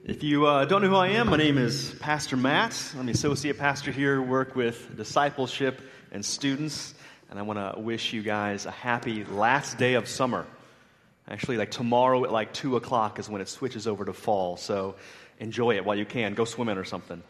If you don't know who I am, my name is Pastor Matt. I'm the associate pastor here, work with discipleship and students, and I want to wish you guys a happy last day of summer. Actually, tomorrow at 2 o'clock is when it switches over to fall, so enjoy it while you can. Go swimming or something.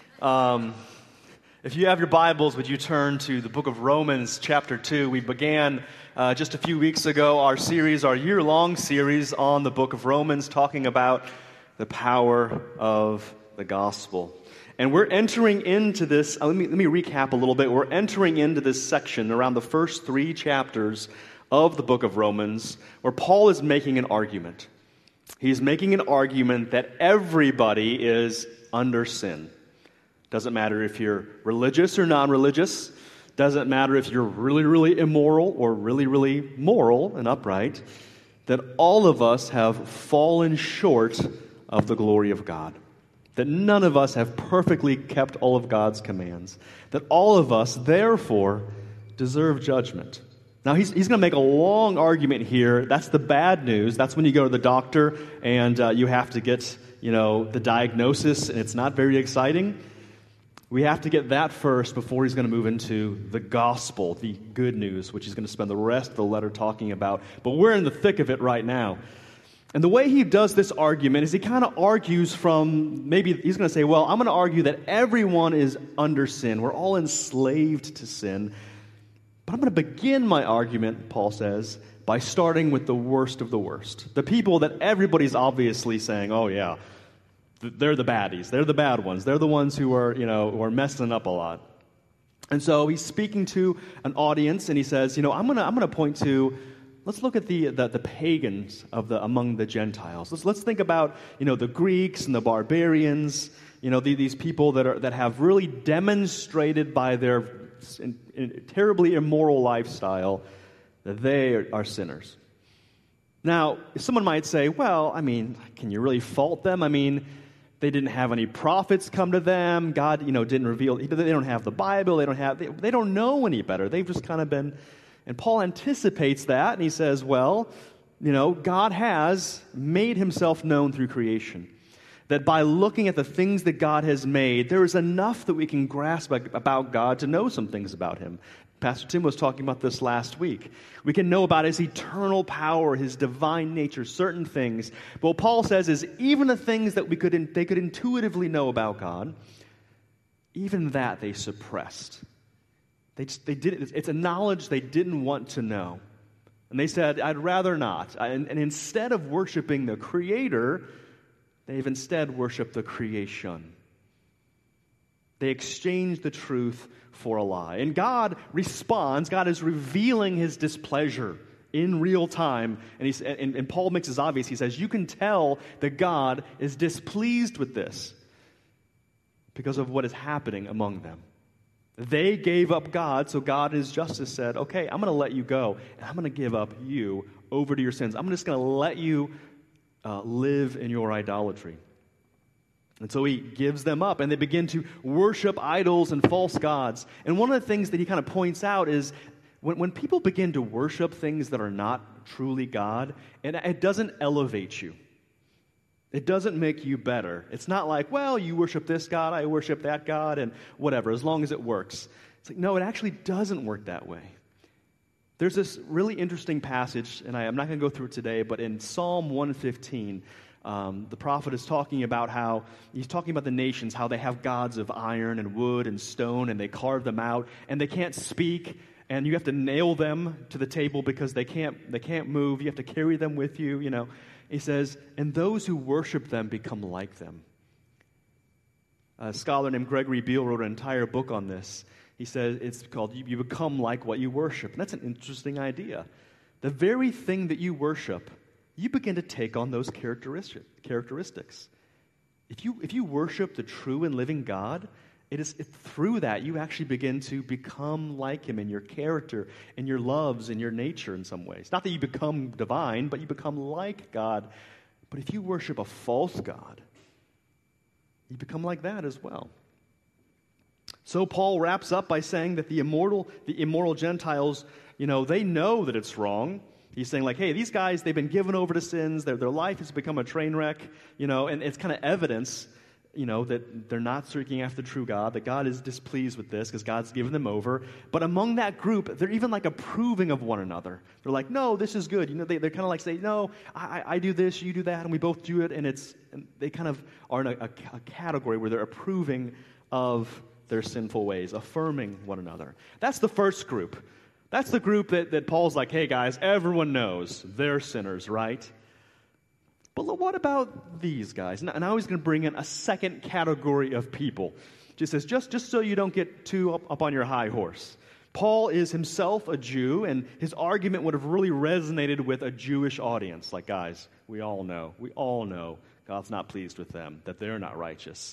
If you have your Bibles, would you turn to the book of Romans, chapter 2. We began just a few weeks ago our year-long series on the book of Romans, talking about the power of the gospel. And we're entering into this, let me recap a little bit. We're entering into this section around the first 3 chapters of the book of Romans, where Paul is making an argument. He's making an argument that everybody is under sin. Doesn't matter if you're religious or non-religious. Doesn't matter if you're really, really immoral or really, really moral and upright. That all of us have fallen short of the glory of God. That none of us have perfectly kept all of God's commands. That all of us, therefore, deserve judgment. Now, he's going to make a long argument here. That's the bad news. That's when you go to the doctor and you have to get, the diagnosis, and it's not very exciting. We have to get that first before he's going to move into the gospel, the good news, which he's going to spend the rest of the letter talking about. But we're in the thick of it right now. And the way he does this argument is he kind of argues from, maybe he's going to say, well, I'm going to argue that everyone is under sin. We're all enslaved to sin. But I'm going to begin my argument, Paul says, by starting with the worst of the worst. The people that everybody's obviously saying, oh yeah, they're the baddies. They're the bad ones. They're the ones who are messing up a lot. And so he's speaking to an audience, and he says, I'm going to point to, let's look at the pagans among the Gentiles. Let's think about the Greeks and the barbarians. These people that have really demonstrated by their terribly immoral lifestyle that they are sinners. Now, someone might say, well, can you really fault them? They didn't have any prophets come to them. God, didn't reveal. They don't have the Bible. They don't know any better. They've just kind of been. And Paul anticipates that, and he says, well, God has made himself known through creation. That by looking at the things that God has made, there is enough that we can grasp about God to know some things about him. Pastor Tim was talking about this last week. We can know about his eternal power, his divine nature, certain things. But what Paul says is even the things that they could intuitively know about God, even that they suppressed. They did. It's a knowledge they didn't want to know. And they said, I'd rather not. And instead of worshiping the Creator, they've instead worshiped the creation. They exchanged the truth for a lie. And God responds. God is revealing his displeasure in real time. And Paul makes this obvious. He says, you can tell that God is displeased with this because of what is happening among them. They gave up God, so God in his justice said, okay, I'm going to let you go, and I'm going to give up you over to your sins. I'm just going to let you live in your idolatry. And so he gives them up, and they begin to worship idols and false gods. And one of the things that he kind of points out is when people begin to worship things that are not truly God, and it doesn't elevate you. It doesn't make you better. It's not like, well, you worship this God, I worship that God, and whatever, as long as it works. It's like, no, it actually doesn't work that way. There's this really interesting passage, and I'm not going to go through it today, but in Psalm 115, the prophet is talking about he's talking about the nations, how they have gods of iron and wood and stone, and they carve them out, and they can't speak, and you have to nail them to the table because they can't move. You have to carry them with you, He says, and those who worship them become like them. A scholar named Gregory Beale wrote an entire book on this. He says it's called You Become Like What You Worship. And that's an interesting idea. The very thing that you worship, you begin to take on those characteristics. If you worship the true and living God, it's through that you actually begin to become like him in your character, in your loves, in your nature in some ways. Not that you become divine, but you become like God. But if you worship a false God, you become like that as well. So Paul wraps up by saying that the immoral Gentiles, they know that it's wrong. He's saying, like, hey, these guys, they've been given over to sins. Their life has become a train wreck, and it's kind of evidence, that they're not seeking after the true God, that God is displeased with this because God's given them over. But among that group, they're even like approving of one another. They're like, no, this is good. They're kind of like say, no, I do this, you do that, and we both do it. And they kind of are in a category where they're approving of their sinful ways, affirming one another. That's the first group. That's the group that Paul's like, hey guys, everyone knows they're sinners, right? But what about these guys? And now he's going to bring in a second category of people. Just says, just so you don't get too up on your high horse. Paul is himself a Jew, and his argument would have really resonated with a Jewish audience. Like, guys, we all know God's not pleased with them, that they're not righteous.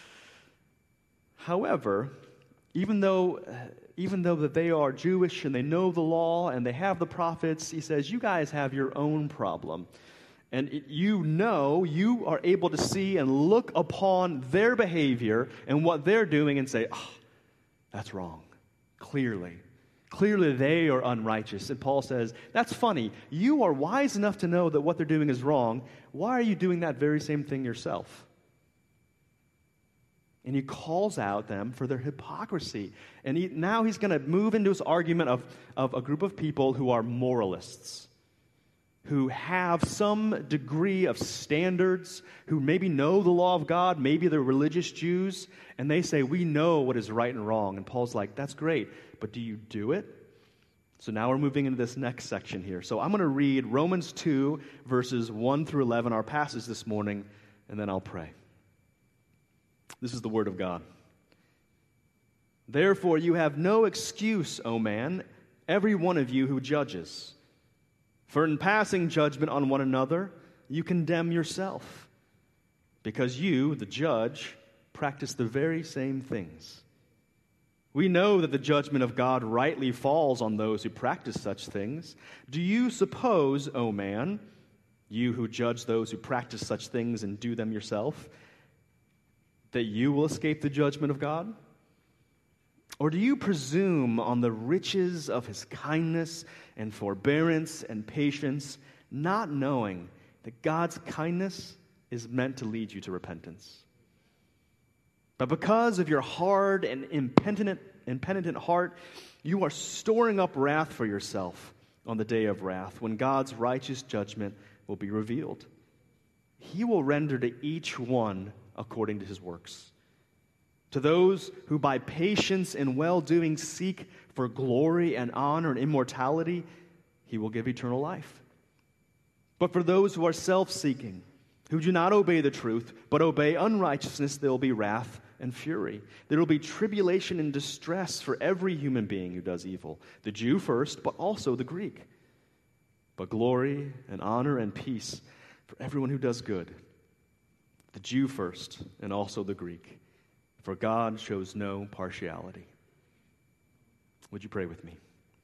However, even though that they are Jewish and they know the law and they have the prophets, he says, you guys have your own problem. And you are able to see and look upon their behavior and what they're doing and say, that's wrong. Clearly they are unrighteous. And Paul says, that's funny. You are wise enough to know that what they're doing is wrong. Why are you doing that very same thing yourself? And he calls out them for their hypocrisy. And now he's going to move into his argument of a group of people who are moralists, who have some degree of standards, who maybe know the law of God, maybe they're religious Jews, and they say, we know what is right and wrong. And Paul's like, that's great, but do you do it? So now we're moving into this next section here. So I'm going to read Romans 2, verses 1 through 11, our passage this morning, and then I'll pray. This is the word of God. Therefore, you have no excuse, O man, every one of you who judges. For in passing judgment on one another, you condemn yourself, because you, the judge, practice the very same things. We know that the judgment of God rightly falls on those who practice such things. Do you suppose, O man, you who judge those who practice such things and do them yourself, that you will escape the judgment of God? Or do you presume on the riches of his kindness and forbearance and patience, not knowing that God's kindness is meant to lead you to repentance? But because of your hard and impenitent heart, you are storing up wrath for yourself on the day of wrath, when God's righteous judgment will be revealed. He will render to each one according to his works. To those who by patience and well-doing seek for glory and honor and immortality, he will give eternal life. But for those who are self-seeking, who do not obey the truth, but obey unrighteousness, there will be wrath and fury. There will be tribulation and distress for every human being who does evil, the Jew first, but also the Greek. But glory and honor and peace for everyone who does good, the Jew first, and also the Greek. For God shows no partiality. Would you pray with me?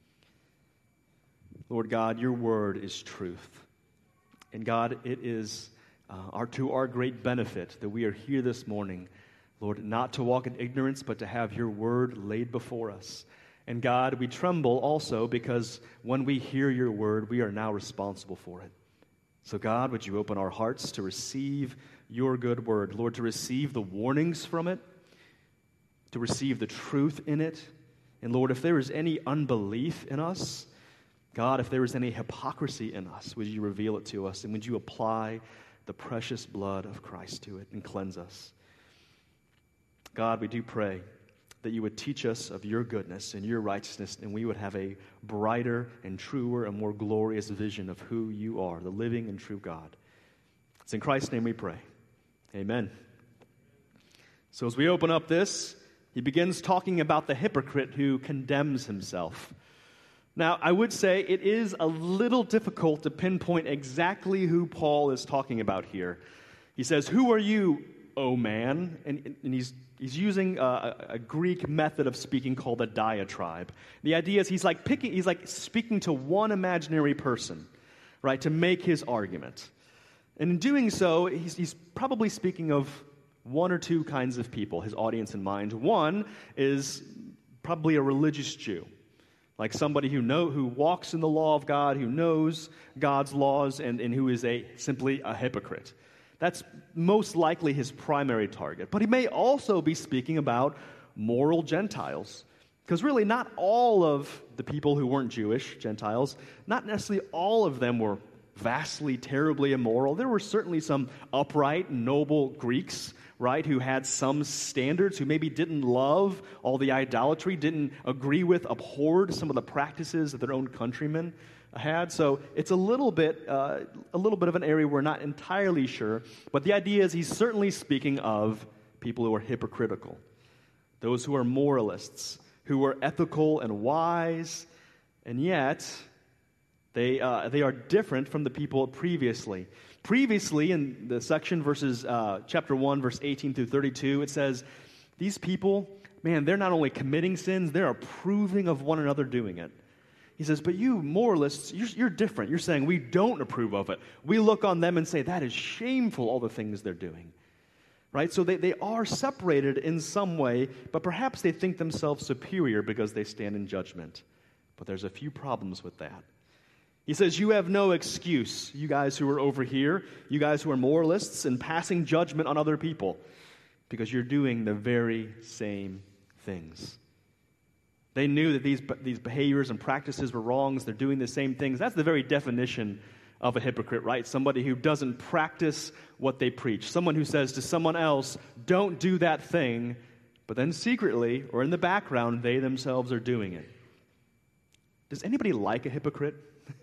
Lord God, your word is truth. And God, it is to our great benefit that we are here this morning, Lord, not to walk in ignorance, but to have your word laid before us. And God, we tremble also because when we hear your word, we are now responsible for it. So God, would you open our hearts to receive your good word, Lord, to receive the warnings from it, to receive the truth in it. And Lord, if there is any unbelief in us, God, if there is any hypocrisy in us, would you reveal it to us, and would you apply the precious blood of Christ to it and cleanse us? God, we do pray that you would teach us of your goodness and your righteousness, and we would have a brighter and truer and more glorious vision of who you are, the living and true God. It's in Christ's name we pray. Amen. So as we open up this, he begins talking about the hypocrite who condemns himself. Now, I would say it is a little difficult to pinpoint exactly who Paul is talking about here. He says, "Who are you, O man?" And he's using a Greek method of speaking called a diatribe. The idea is he's like speaking to one imaginary person, right, to make his argument. And in doing so, he's probably speaking of one or two kinds of people, his audience in mind. One is probably a religious Jew Like somebody who walks in the law of God, who knows God's laws, and who is simply a hypocrite. That's most likely his primary target. But he may also be speaking about moral Gentiles. Because really, not all of the people who weren't Jewish, Gentiles, not necessarily all of them were vastly, terribly immoral. There were certainly some upright, noble Greeks, right, who had some standards, who maybe didn't love all the idolatry, didn't agree with, abhorred some of the practices that their own countrymen had. So it's a little bit of an area we're not entirely sure. But the idea is he's certainly speaking of people who are hypocritical, those who are moralists, who are ethical and wise, and yet they are different from the people previously. Previously, in the section chapter 1, verse 18 through 32, it says, these people, man, they're not only committing sins, they're approving of one another doing it. He says, but you moralists, you're different. You're saying we don't approve of it. We look on them and say, that is shameful, all the things they're doing. Right? So they are separated in some way, but perhaps they think themselves superior because they stand in judgment. But there's a few problems with that. He says, you have no excuse, you guys who are over here, you guys who are moralists and passing judgment on other people, because you're doing the very same things. They knew that these behaviors and practices were wrongs. They're doing the same things. That's the very definition of a hypocrite, right? Somebody who doesn't practice what they preach. Someone who says to someone else, don't do that thing, but then secretly or in the background, they themselves are doing it. Does anybody like a hypocrite?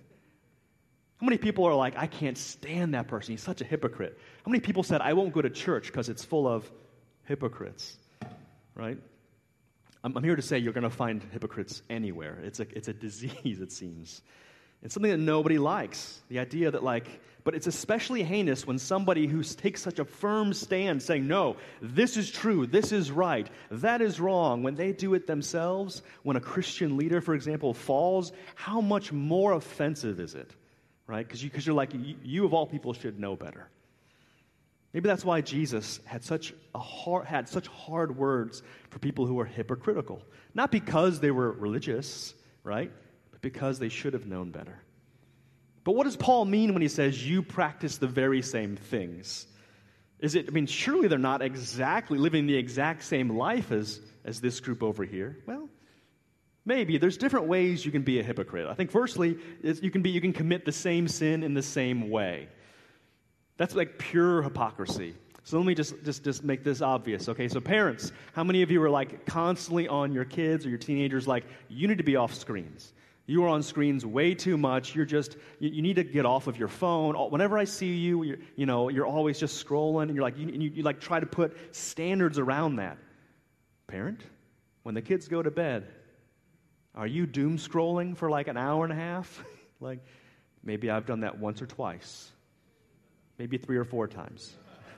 How many people are like, I can't stand that person. He's such a hypocrite. How many people said, I won't go to church because it's full of hypocrites, right? I'm here to say you're going to find hypocrites anywhere. It's a disease, it seems. It's something that nobody likes. The idea that but it's especially heinous when somebody who takes such a firm stand saying, no, this is true, this is right, that is wrong, when they do it themselves, when a Christian leader, for example, falls, how much more offensive is it, right? Because you're like, you of all people should know better. Maybe that's why Jesus had such hard words for people who were hypocritical. Not because they were religious, right? But because they should have known better. But what does Paul mean when he says you practice the very same things? Surely they're not exactly living the exact same life as this group over here. Well, maybe. There's different ways you can be a hypocrite. I think firstly, you can commit the same sin in the same way. That's like pure hypocrisy. So let me just make this obvious. Okay, so parents, how many of you are constantly on your kids or your teenagers you need to be off screens? You are on screens way too much. You need to get off of your phone. Whenever I see you, you're always just scrolling, and you try to put standards around that. Parent, when the kids go to bed, are you doom scrolling for an hour and a half? Maybe I've done that once or twice. Maybe 3 or 4 times.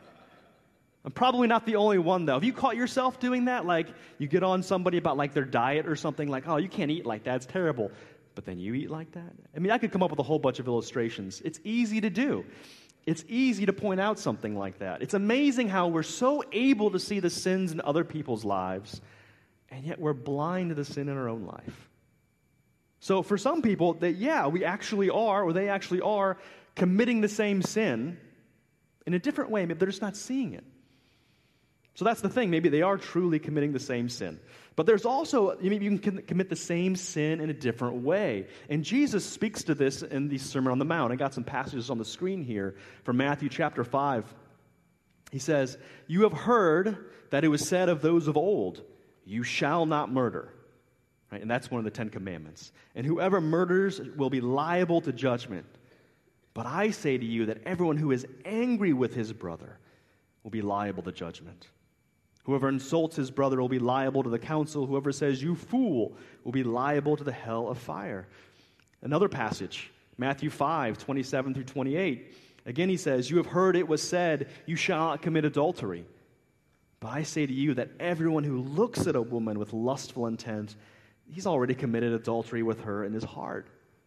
I'm probably not the only one, though. Have you caught yourself doing that? You get on somebody about their diet or something, oh, you can't eat like that, it's terrible. But then you eat like that? I could come up with a whole bunch of illustrations. It's easy to do. It's easy to point out something like that. It's amazing how we're so able to see the sins in other people's lives, and yet we're blind to the sin in our own life. So for some people, we actually are, or they actually are, committing the same sin in a different way. Maybe they're just not seeing it. So that's the thing. Maybe they are truly committing the same sin. But there's also, maybe you can commit the same sin in a different way. And Jesus speaks to this in the Sermon on the Mount. I got some passages on the screen here from Matthew chapter 5. He says, you have heard that it was said of those of old, you shall not murder. Right? And that's one of the 10 commandments. And whoever murders will be liable to judgment. But I say to you that everyone who is angry with his brother will be liable to judgment. Whoever insults his brother will be liable to the council. Whoever says, you fool, will be liable to the hell of fire. Another passage, Matthew 5, 27 through 28. Again he says, you have heard it was said, you shall not commit adultery. But I say to you that everyone who looks at a woman with lustful intent, he's already committed adultery with her in his heart.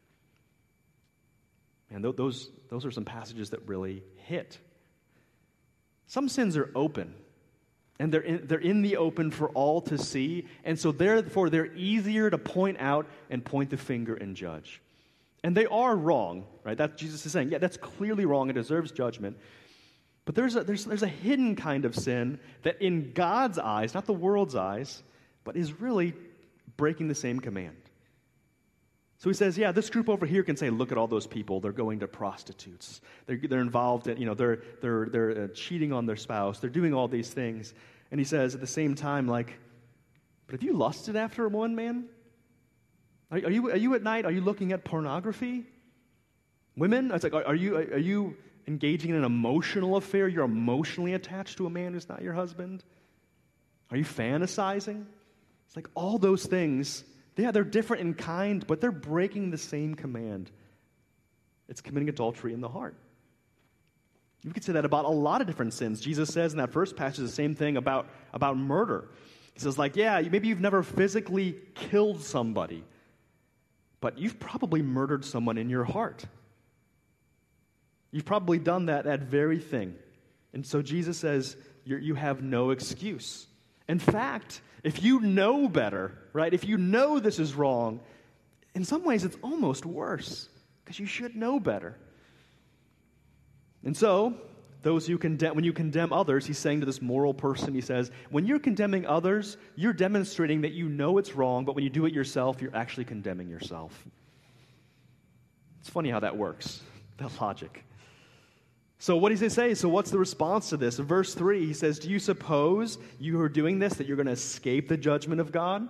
And those are some passages that really hit. Some sins are open, And they're in the open for all to see. And so therefore, they're easier to point out and point the finger and judge. And they are wrong, right? That Jesus is saying, yeah, that's clearly wrong. It deserves judgment. But there's a hidden kind of sin that in God's eyes, not the world's eyes, but is really breaking the same command. So he says, yeah, this group over here can say, look at all those people. They're going to prostitutes. They're involved in, they're cheating on their spouse. They're doing all these things. And he says at the same time, like, but have you lusted after one man? Are you at night? Are you looking at pornography? Women, it's like, are you engaging in an emotional affair? You're emotionally attached to a man who's not your husband? Are you fantasizing? It's like all those things. Yeah, they're different in kind, but they're breaking the same command. It's committing adultery in the heart. You could say that about a lot of different sins. Jesus says in that first passage the same thing about murder. He says, like, yeah, maybe you've never physically killed somebody, but you've probably murdered someone in your heart. You've probably done that very thing. And so Jesus says, you have no excuse. In fact, if you know better, right, if you know this is wrong, in some ways it's almost worse because you should know better. And so, when you condemn others, he's saying to this moral person, he says, when you're condemning others, you're demonstrating that you know it's wrong, but when you do it yourself, you're actually condemning yourself. It's funny how that works, that logic. So what does he say? So what's the response to this? In verse 3, he says, do you suppose you are doing this, that you're going to escape the judgment of God?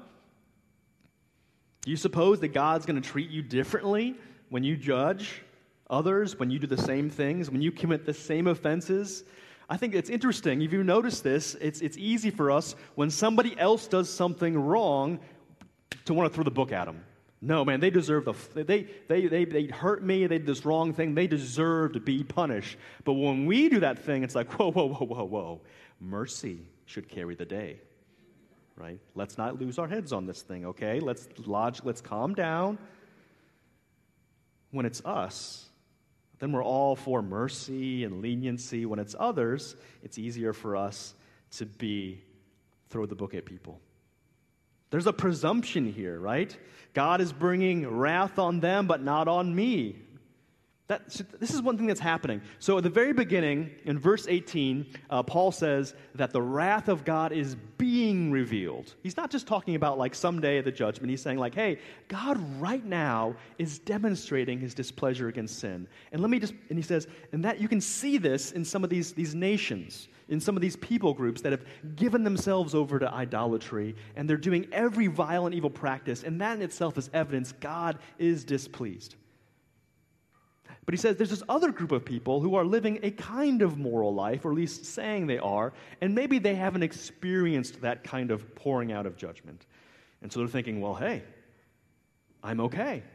Do you suppose that God's going to treat you differently when you judge others, when you do the same things, when you commit the same offenses? I think it's interesting. If you notice this, it's easy for us when somebody else does something wrong to want to throw the book at them. No, man, they deserve they hurt me, they did this wrong thing, they deserve to be punished. But when we do that thing, it's like, whoa. Mercy should carry the day, right? Let's not lose our heads on this thing, okay? Let's calm down. When it's us, then we're all for mercy and leniency. When it's others, it's easier for us to throw the book at people. There's a presumption here, right? God is bringing wrath on them, but not on me. This is one thing that's happening. So at the very beginning, in verse 18, Paul says that the wrath of God is being revealed. He's not just talking about like someday at the judgment. He's saying like, hey, God right now is demonstrating his displeasure against sin. And he says, and that you can see this in some of these nations, in some of these people groups that have given themselves over to idolatry, and they're doing every vile and evil practice, and that in itself is evidence God is displeased. But he says there's this other group of people who are living a kind of moral life, or at least saying they are, and maybe they haven't experienced that kind of pouring out of judgment. And so they're thinking, well, hey, I'm okay.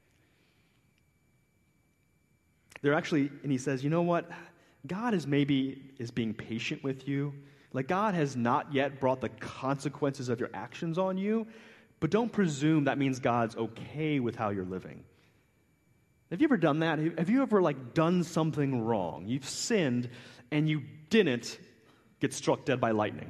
And he says, you know what? God is being patient with you. Like God has not yet brought the consequences of your actions on you, but don't presume that means God's okay with how you're living. Have you ever done that? Have you ever done something wrong? You've sinned and you didn't get struck dead by lightning.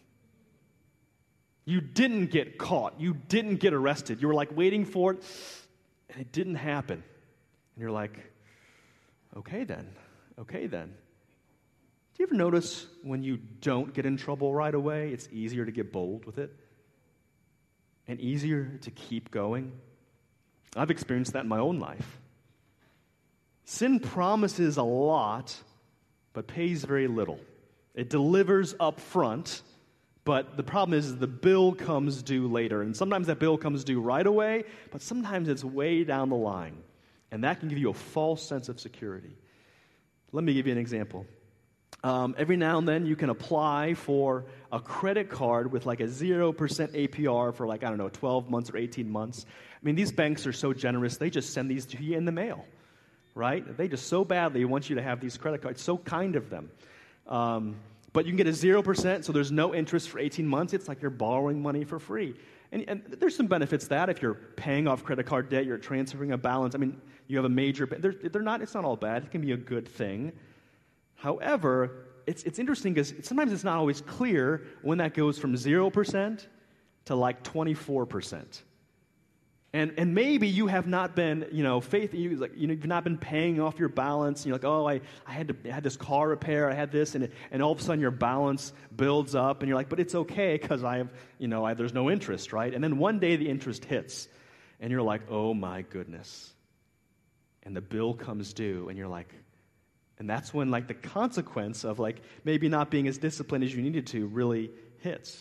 You didn't get caught. You didn't get arrested. You were waiting for it and it didn't happen. And you're like, okay then. Do you ever notice when you don't get in trouble right away, it's easier to get bold with it and easier to keep going? I've experienced that in my own life. Sin promises a lot, but pays very little. It delivers up front, but the problem is the bill comes due later. And sometimes that bill comes due right away, but sometimes it's way down the line. And that can give you a false sense of security. Let me give you an example. Every now and then you can apply for a credit card with a 0% APR for 12 months or 18 months. I mean, these banks are so generous, they just send these to you in the mail, right? They just so badly want you to have these credit cards. So kind of them. But you can get a 0%, so there's no interest for 18 months. It's like you're borrowing money for free. And there's some benefits to that. If you're paying off credit card debt, you're transferring a balance. I mean, you have a major... it's not all bad. It can be a good thing. However, it's interesting because sometimes it's not always clear when that goes from 0% to like 24%. And maybe you have not been, you've not been paying off your balance. You're like, oh, I had this car repair, I had this, and all of a sudden your balance builds up, and you're like, but it's okay because there's no interest, right? And then one day the interest hits, and you're like, oh my goodness, and the bill comes due, and you're like, and that's when like the consequence of like maybe not being as disciplined as you needed to really hits.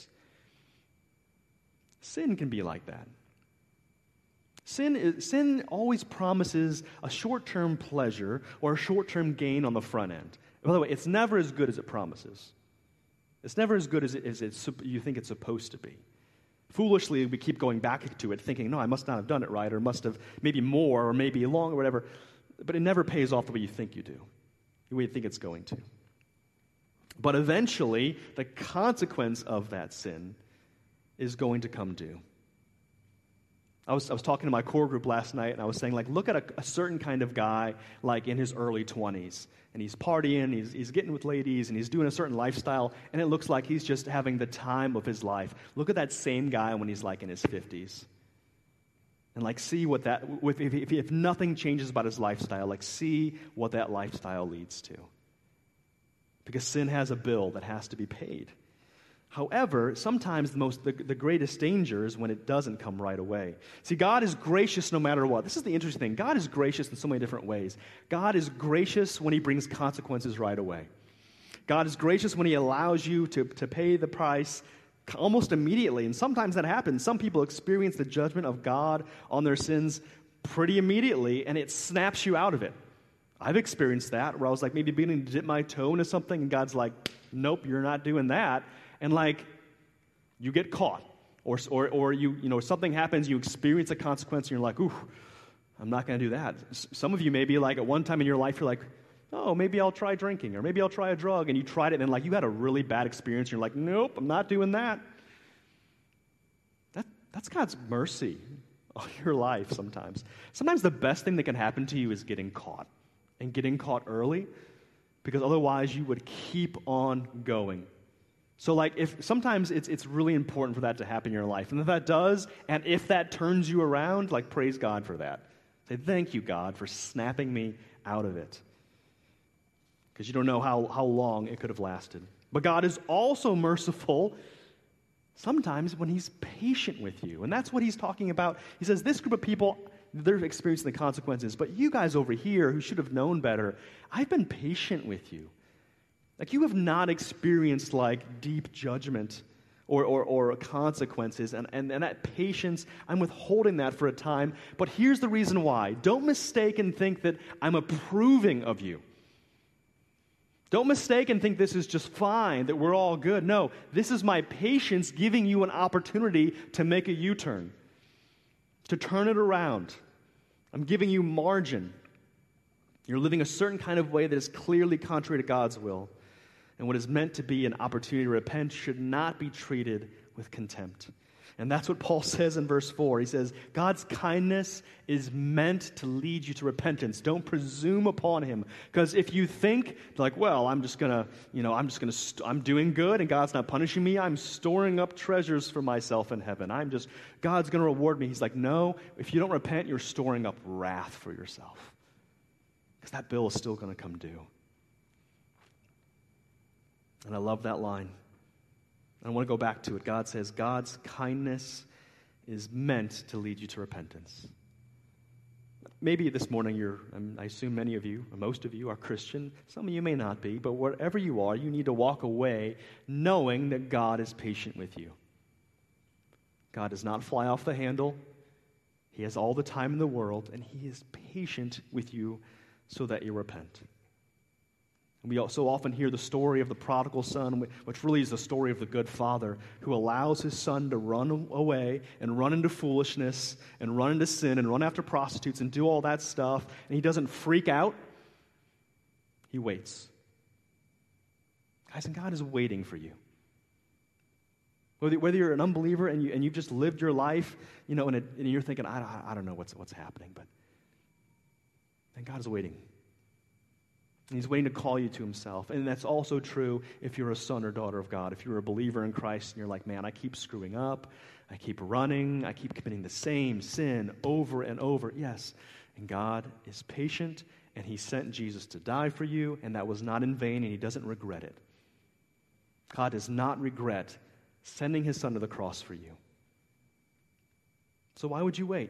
Sin can be like that. Sin always promises a short-term pleasure or a short-term gain on the front end. By the way, it's never as good as it promises. It's never as good as you think it's supposed to be. Foolishly, we keep going back to it thinking, no, I must not have done it right, or must have maybe more, or maybe long, or whatever. But it never pays off the way you think you do, the way you think it's going to. But eventually, the consequence of that sin is going to come due. I was talking to my core group last night, and I was saying, like, look at a certain kind of guy, like in his early 20s, and he's partying, he's getting with ladies, and he's doing a certain lifestyle, and it looks like he's just having the time of his life. Look at that same guy when he's like in his 50s, and like see what that, if nothing changes about his lifestyle, like see what that lifestyle leads to. Because sin has a bill that has to be paid. However, sometimes the greatest danger is when it doesn't come right away. See, God is gracious no matter what. This is the interesting thing. God is gracious in so many different ways. God is gracious when he brings consequences right away. God is gracious when he allows you to pay the price almost immediately. And sometimes that happens. Some people experience the judgment of God on their sins pretty immediately, and it snaps you out of it. I've experienced that, where I was like maybe beginning to dip my toe into something, and God's like, nope, you're not doing that. And like, you get caught, or something happens, you experience a consequence, and you're like, ooh, I'm not going to do that. Some of you maybe like at one time in your life, you're like, oh, maybe I'll try drinking, or maybe I'll try a drug, and you tried it, and like you had a really bad experience, and you're like, nope, I'm not doing that. That's God's mercy on your life sometimes. Sometimes the best thing that can happen to you is getting caught, and getting caught early, because otherwise you would keep on going. So like sometimes it's really important for that to happen in your life. And if that does, and if that turns you around, like praise God for that. Say, thank you, God, for snapping me out of it. Because you don't know how long it could have lasted. But God is also merciful sometimes when he's patient with you. And that's what he's talking about. He says, this group of people, they're experiencing the consequences. But you guys over here who should have known better, I've been patient with you. Like you have not experienced like deep judgment or consequences. And that patience, I'm withholding that for a time. But here's the reason why. Don't mistake and think that I'm approving of you. Don't mistake and think this is just fine, that we're all good. No, this is my patience giving you an opportunity to make a U-turn, to turn it around. I'm giving you margin. You're living a certain kind of way that is clearly contrary to God's will. And what is meant to be an opportunity to repent should not be treated with contempt. And that's what Paul says in verse 4. He says, God's kindness is meant to lead you to repentance. Don't presume upon him. Because if you think, like, well, I'm doing good and God's not punishing me, I'm storing up treasures for myself in heaven. God's going to reward me. He's like, no, if you don't repent, you're storing up wrath for yourself. Because that bill is still going to come due. And I love that line. I want to go back to it. God says, God's kindness is meant to lead you to repentance. Maybe this morning I assume many of you, or most of you, are Christian. Some of you may not be, but wherever you are, you need to walk away knowing that God is patient with you. God does not fly off the handle. He has all the time in the world, and he is patient with you so that you repent. We so often hear the story of the prodigal son, which really is the story of the good father who allows his son to run away and run into foolishness and run into sin and run after prostitutes and do all that stuff. And he doesn't freak out. He waits. Guys, and God is waiting for you. Whether you're an unbeliever and you've just lived your life, and you're thinking, I don't know what's happening, but then God is waiting. He's waiting to call you to himself. And that's also true if you're a son or daughter of God. If you're a believer in Christ and you're like, man, I keep screwing up, I keep running, I keep committing the same sin over and over. Yes, and God is patient, and he sent Jesus to die for you, and that was not in vain, and he doesn't regret it. God does not regret sending his son to the cross for you. So why would you wait?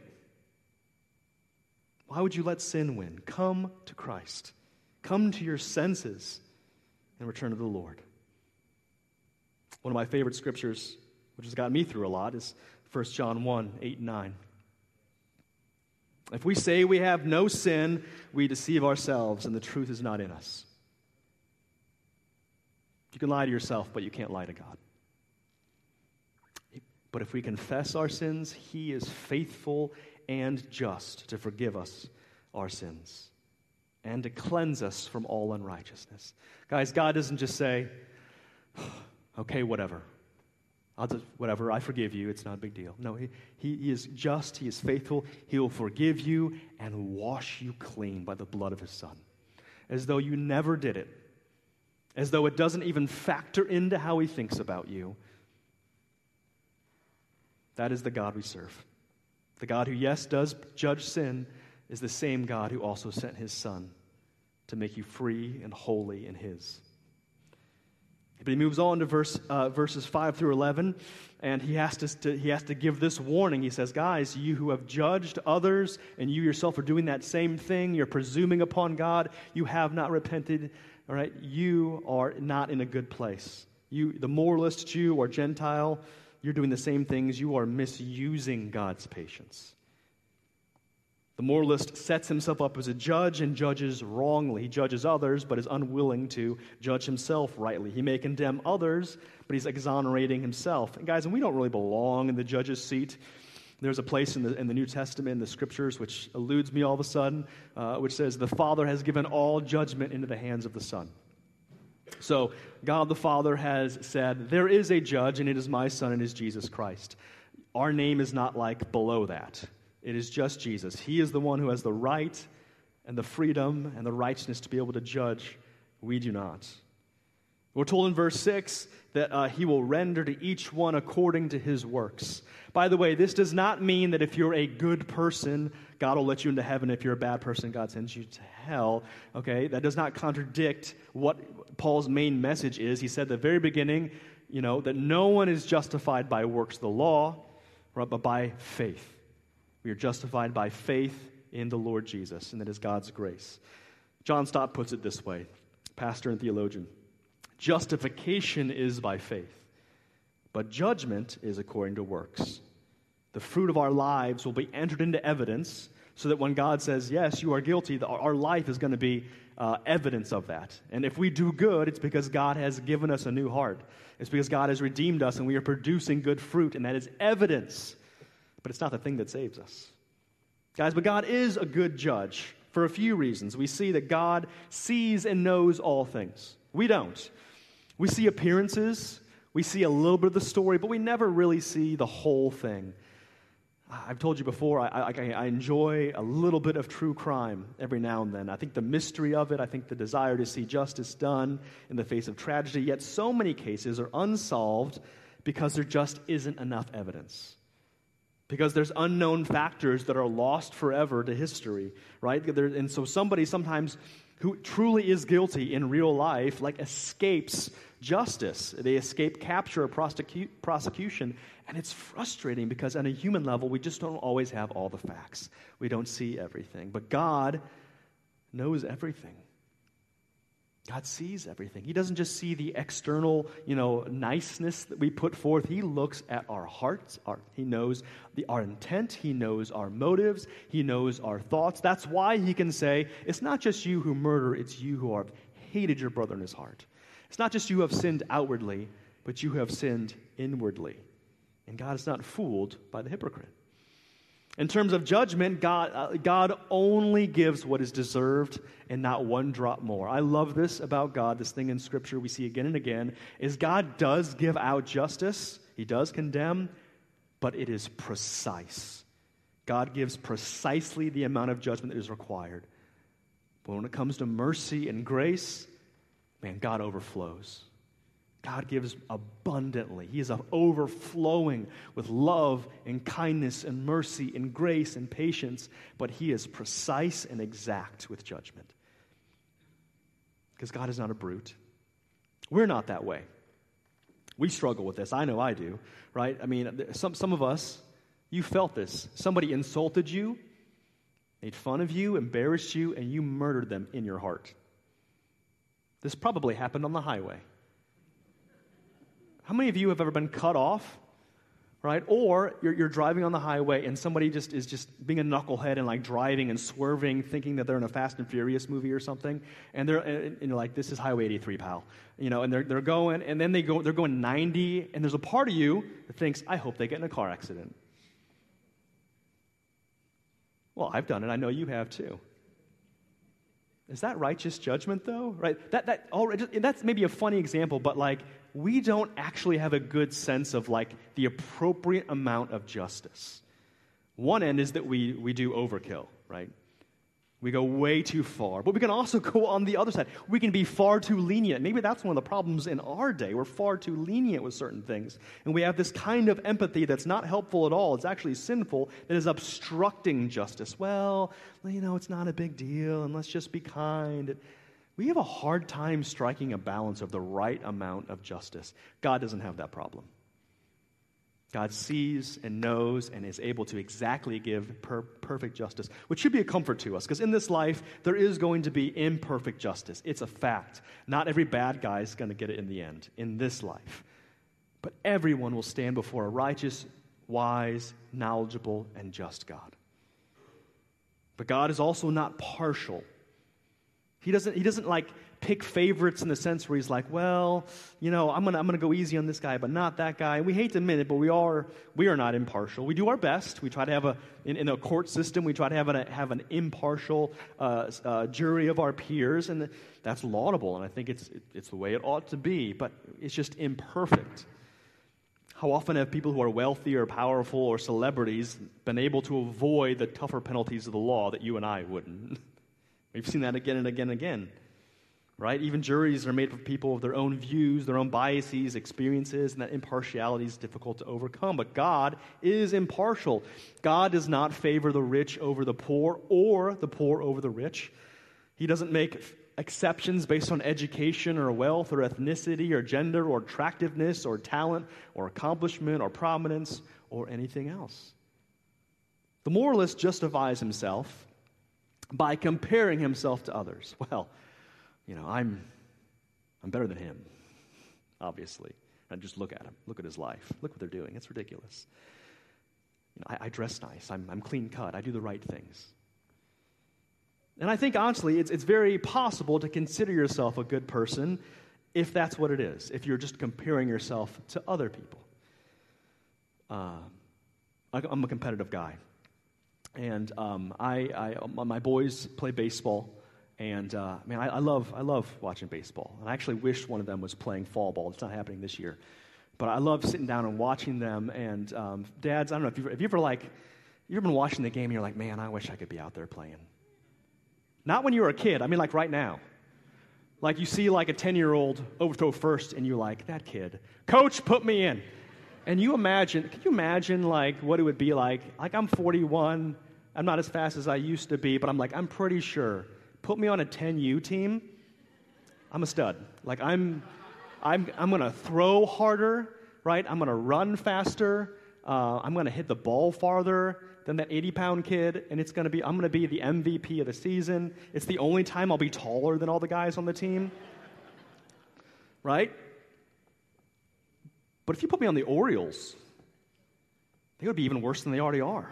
Why would you let sin win? Come to Christ. Come to your senses and return to the Lord. One of my favorite scriptures, which has gotten me through a lot, is 1 John 1, 8 and 9. If we say we have no sin, we deceive ourselves, and the truth is not in us. You can lie to yourself, but you can't lie to God. But if we confess our sins, he is faithful and just to forgive us our sins and to cleanse us from all unrighteousness. Guys, God doesn't just say, okay, whatever. Whatever, I forgive you, it's not a big deal. No, he is just, he is faithful. He will forgive you and wash you clean by the blood of his Son, as though you never did it, as though it doesn't even factor into how he thinks about you. That is the God we serve. The God who, yes, does judge sin is the same God who also sent his Son to make you free and holy in his. But he moves on to verses 5 through 11, and he has to give this warning. He says, guys, you who have judged others, and you yourself are doing that same thing, you're presuming upon God, you have not repented, all right? You are not in a good place. You, the moralist, Jew or Gentile, you're doing the same things. You are misusing God's patience. The moralist sets himself up as a judge and judges wrongly. He judges others, but is unwilling to judge himself rightly. He may condemn others, but he's exonerating himself. And guys, and we don't really belong in the judge's seat. There's a place in the New Testament, in the Scriptures, which eludes me all of a sudden, which says, the Father has given all judgment into the hands of the Son. So God the Father has said, there is a judge, and it is my Son, and it is Jesus Christ. Our name is not like below that. It is just Jesus. He is the one who has the right and the freedom and the righteousness to be able to judge. We do not. We're told in verse 6 that he will render to each one according to his works. By the way, this does not mean that if you're a good person, God will let you into heaven. If you're a bad person, God sends you to hell. Okay, that does not contradict what Paul's main message is. He said at the very beginning, that no one is justified by works of the law, right, but by faith. We are justified by faith in the Lord Jesus, and that is God's grace. John Stott puts it this way, pastor and theologian. Justification is by faith, but judgment is according to works. The fruit of our lives will be entered into evidence so that when God says, yes, you are guilty, our life is going to be evidence of that. And if we do good, it's because God has given us a new heart. It's because God has redeemed us and we are producing good fruit, and that is evidence. But it's not the thing that saves us. Guys, but God is a good judge for a few reasons. We see that God sees and knows all things. We don't. We see appearances, we see a little bit of the story, but we never really see the whole thing. I've told you before, I enjoy a little bit of true crime every now and then. I think the mystery of it, I think the desire to see justice done in the face of tragedy, yet so many cases are unsolved because there just isn't enough evidence. Because there's unknown factors that are lost forever to history, right? And so somebody sometimes who truly is guilty in real life, escapes justice. They escape capture or prosecution, and it's frustrating because on a human level, we just don't always have all the facts. We don't see everything. But God knows everything. God sees everything. He doesn't just see the external, niceness that we put forth. He looks at our hearts. He knows our intent. He knows our motives. He knows our thoughts. That's why he can say, it's not just you who murder, it's you who have hated your brother in his heart. It's not just you who have sinned outwardly, but you who have sinned inwardly. And God is not fooled by the hypocrite. In terms of judgment, God only gives what is deserved and not one drop more. I love this about God, this thing in Scripture we see again and again, is God does give out justice. He does condemn, but it is precise. God gives precisely the amount of judgment that is required. But when it comes to mercy and grace, man, God overflows. God gives abundantly. He is overflowing with love and kindness and mercy and grace and patience, but he is precise and exact with judgment. Because God is not a brute. We're not that way. We struggle with this. I know I do, right? I mean, some of us, you felt this. Somebody insulted you, made fun of you, embarrassed you, and you murdered them in your heart. This probably happened on the highway. How many of you have ever been cut off, right? Or you're driving on the highway and somebody is just being a knucklehead and like driving and swerving, thinking that they're in a Fast and Furious movie or something, and you're like, this is Highway 83, pal, and they're going, and then they're going 90, and there's a part of you that thinks, I hope they get in a car accident. Well, I've done it. I know you have too. Is that righteous judgment, though? Right? That's maybe a funny example, but like we don't actually have a good sense of like the appropriate amount of justice. One end is that we do overkill, right? We go way too far, but we can also go on the other side. We can be far too lenient. Maybe that's one of the problems in our day. We're far too lenient with certain things, and we have this kind of empathy that's not helpful at all. It's actually sinful. That is obstructing justice. Well, it's not a big deal, and let's just be kind. We have a hard time striking a balance of the right amount of justice. God doesn't have that problem. God sees and knows and is able to exactly give perfect justice, which should be a comfort to us, because in this life, there is going to be imperfect justice. It's a fact. Not every bad guy is going to get it in the end, in this life. But everyone will stand before a righteous, wise, knowledgeable, and just God. But God is also not partial. He doesn't like pick favorites in the sense where he's like, well, I'm gonna go easy on this guy, but not that guy. And we hate to admit it, but we are not impartial. We do our best. We try to have in a court system, we try to have an impartial jury of our peers, and that's laudable. And I think it's the way it ought to be, but it's just imperfect. How often have people who are wealthy or powerful or celebrities been able to avoid the tougher penalties of the law that you and I wouldn't? We've seen that again and again and again. Right? Even juries are made of people of their own views, their own biases, experiences, and that impartiality is difficult to overcome. But God is impartial. God does not favor the rich over the poor or the poor over the rich. He doesn't make exceptions based on education or wealth or ethnicity or gender or attractiveness or talent or accomplishment or prominence or anything else. The moralist justifies himself by comparing himself to others. Well, I'm better than him, obviously. And just look at him. Look at his life. Look what they're doing. It's ridiculous. I dress nice. I'm clean cut. I do the right things. And I think, honestly, it's very possible to consider yourself a good person if that's what it is, if you're just comparing yourself to other people. I'm a competitive guy. And my boys play baseball. And, I love watching baseball. And I actually wish one of them was playing fall ball. It's not happening this year. But I love sitting down and watching them. And, dads, I don't know, if you ever been watching the game and you're like, man, I wish I could be out there playing. Not when you were a kid. I mean, like right now. Like you see like a 10-year-old overthrow first and you're like, that kid, coach, put me in. And can you imagine like what it would be like? Like I'm 41. I'm not as fast as I used to be, but I'm pretty sure. Put me on a 10U team, I'm a stud. Like I'm going to throw harder, right? I'm going to run faster. I'm going to hit the ball farther than that 80-pound kid, and I'm going to be the MVP of the season. It's the only time I'll be taller than all the guys on the team, right? But if you put me on the Orioles, they would be even worse than they already are.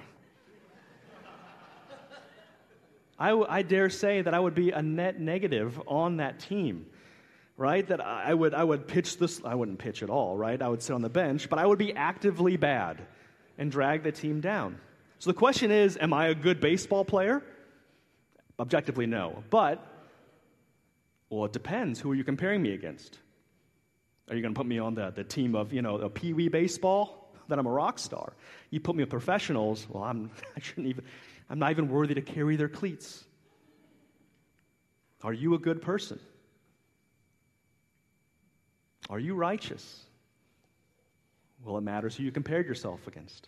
I dare say that I would be a net negative on that team, right? That I would pitch this. I wouldn't pitch at all, right? I would sit on the bench, but I would be actively bad and drag the team down. So the question is, am I a good baseball player? Objectively, no. But, well, it depends. Who are you comparing me against? Are you going to put me on the team of, a Pee-wee baseball? Then I'm a rock star. You put me with professionals, well, I'm not even worthy to carry their cleats. Are you a good person? Are you righteous? Well, it matters who you compared yourself against.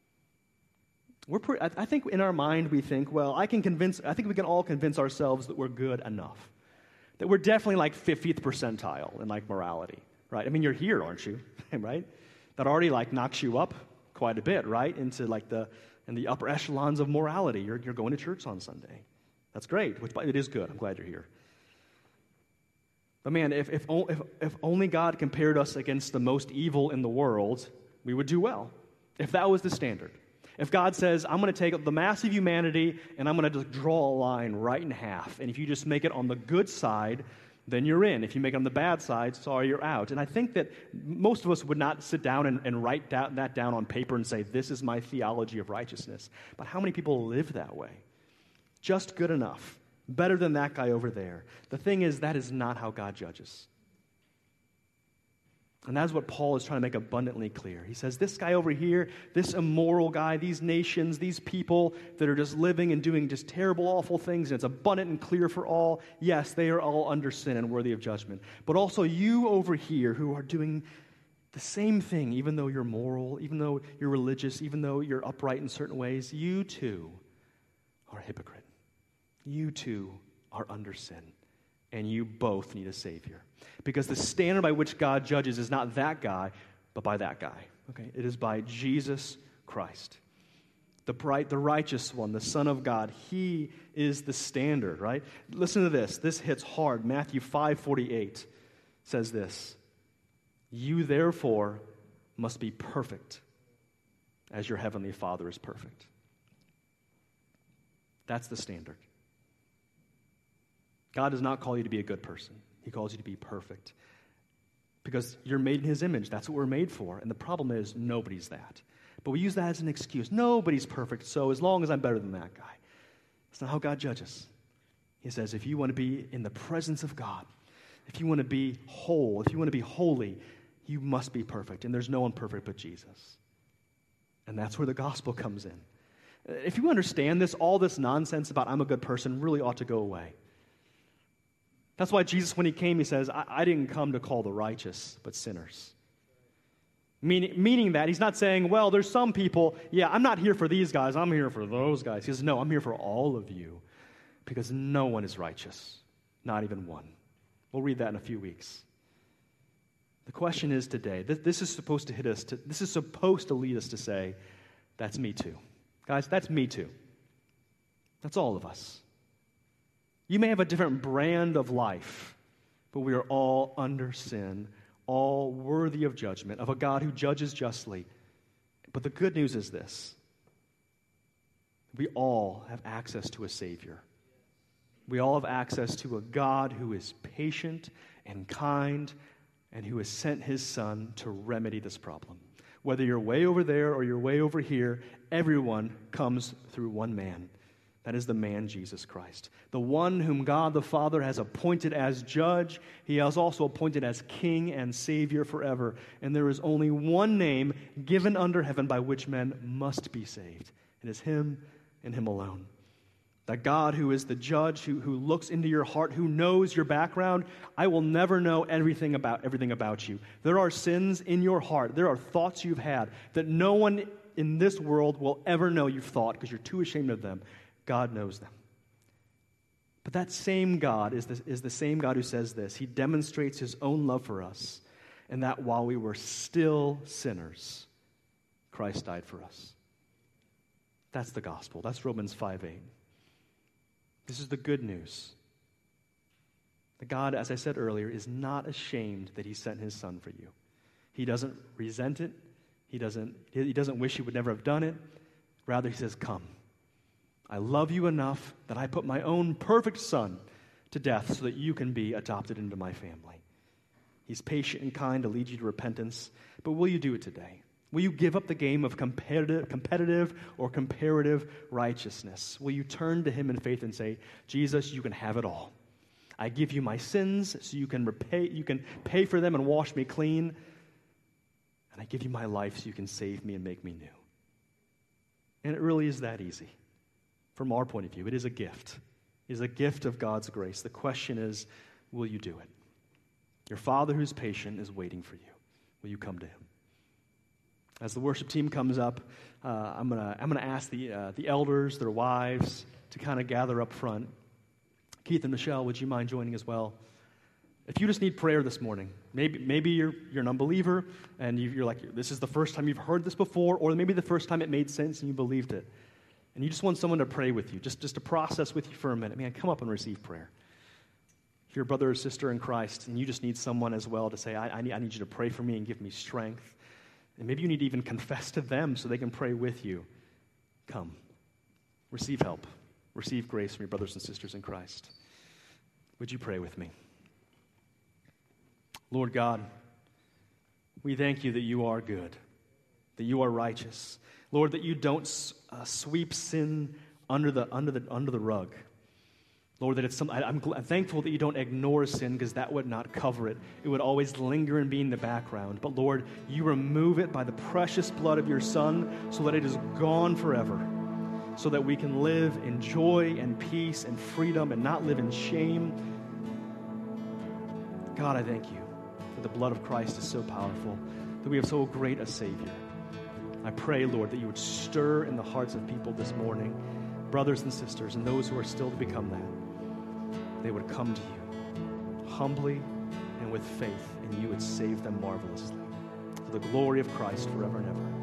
I think in our mind we think, well, I think we can all convince ourselves that we're good enough. That we're definitely like 50th percentile in like morality, right? I mean, you're here, aren't you? Right? That already like knocks you up quite a bit, right? Into like in the upper echelons of morality. You're going to church on Sunday. That's great. It is good. I'm glad you're here. But man, if only God compared us against the most evil in the world, we would do well. If that was the standard. If God says, I'm going to take the mass of humanity and I'm going to just draw a line right in half. And if you just make it on the good side, then you're in. If you make it on the bad side, sorry, you're out. And I think that most of us would not sit down and write that down on paper and say, this is my theology of righteousness. But how many people live that way? Just good enough. Better than that guy over there. The thing is, that is not how God judges. And that's what Paul is trying to make abundantly clear. He says, this guy over here, this immoral guy, these nations, these people that are just living and doing just terrible, awful things, and it's abundant and clear for all, yes, they are all under sin and worthy of judgment. But also you over here who are doing the same thing, even though you're moral, even though you're religious, even though you're upright in certain ways, you too are a hypocrite. You too are under sin. And you both need a Savior. Because the standard by which God judges is not that guy, but by that guy. Okay? It is by Jesus Christ. The righteous one, the Son of God. He is the standard, right? Listen to this. This hits hard. Matthew 5:48 says this. You therefore must be perfect as your heavenly Father is perfect. That's the standard. God does not call you to be a good person. He calls you to be perfect. Because you're made in His image. That's what we're made for. And the problem is, nobody's that. But we use that as an excuse. Nobody's perfect, so as long as I'm better than that guy. That's not how God judges. He says, if you want to be in the presence of God, if you want to be whole, if you want to be holy, you must be perfect. And there's no one perfect but Jesus. And that's where the gospel comes in. If you understand this, all this nonsense about I'm a good person really ought to go away. That's why Jesus, when He came, He says, I didn't come to call the righteous, but sinners. Meaning that He's not saying, well, there's some people, yeah, I'm not here for these guys, I'm here for those guys. He says, no, I'm here for all of you, because no one is righteous, not even one. We'll read that in a few weeks. The question is today, this is supposed to hit us, this is supposed to lead us to say, that's me too. Guys, that's me too. That's all of us. You may have a different brand of life, but we are all under sin, all worthy of judgment, of a God who judges justly. But the good news is this. We all have access to a Savior. We all have access to a God who is patient and kind and who has sent His Son to remedy this problem. Whether you're way over there or you're way over here, everyone comes through one man. That is the man, Jesus Christ. The one whom God the Father has appointed as judge. He has also appointed as King and Savior forever. And there is only one name given under heaven by which men must be saved. It is Him and Him alone. That God who is the judge, who looks into your heart, who knows your background, I will never know everything about you. There are sins in your heart. There are thoughts you've had that no one in this world will ever know you've thought because you're too ashamed of them. God knows them. But that same God is the same God who says this. He demonstrates His own love for us, and that while we were still sinners, Christ died for us. That's the gospel. That's Romans 5:8. This is the good news. That God, as I said earlier, is not ashamed that He sent His Son for you. He doesn't resent it. He doesn't wish He would never have done it. Rather, He says, come. I love you enough that I put my own perfect Son to death so that you can be adopted into my family. He's patient and kind to lead you to repentance, but will you do it today? Will you give up the game of competitive or comparative righteousness? Will you turn to Him in faith and say, Jesus, you can have it all. I give you my sins so you can pay for them and wash me clean. And I give you my life so you can save me and make me new. And it really is that easy. From our point of view, it is a gift. is a gift of God's grace. The question is, will you do it? Your Father who's patient is waiting for you. Will you come to him? As the worship team comes up, I'm gonna ask the elders, their wives, to kind of gather up front. Keith and Michelle, would you mind joining as well? If you just need prayer this morning, maybe you're an unbeliever and you're like, this is the first time you've heard this before, or maybe the first time it made sense and you believed it, and you just want someone to pray with you, just to process with you for a minute, man, come up and receive prayer. If you're a brother or sister in Christ and you just need someone as well to say, I need you to pray for me and give me strength, and maybe you need to even confess to them so they can pray with you, come. Receive help. Receive grace from your brothers and sisters in Christ. Would you pray with me? Lord God, we thank you that you are good, that you are righteous. Lord, that you don't sweep sin under the rug. Lord, that I'm thankful that you don't ignore sin, because that would not cover it. It would always linger and be in the background. But Lord, you remove it by the precious blood of your Son so that it is gone forever, so that we can live in joy and peace and freedom and not live in shame. God, I thank you that the blood of Christ is so powerful, that we have so great a Savior. I pray, Lord, that you would stir in the hearts of people this morning, brothers and sisters, and those who are still to become that. They would come to you humbly and with faith, and you would save them marvelously. For the glory of Christ forever and ever.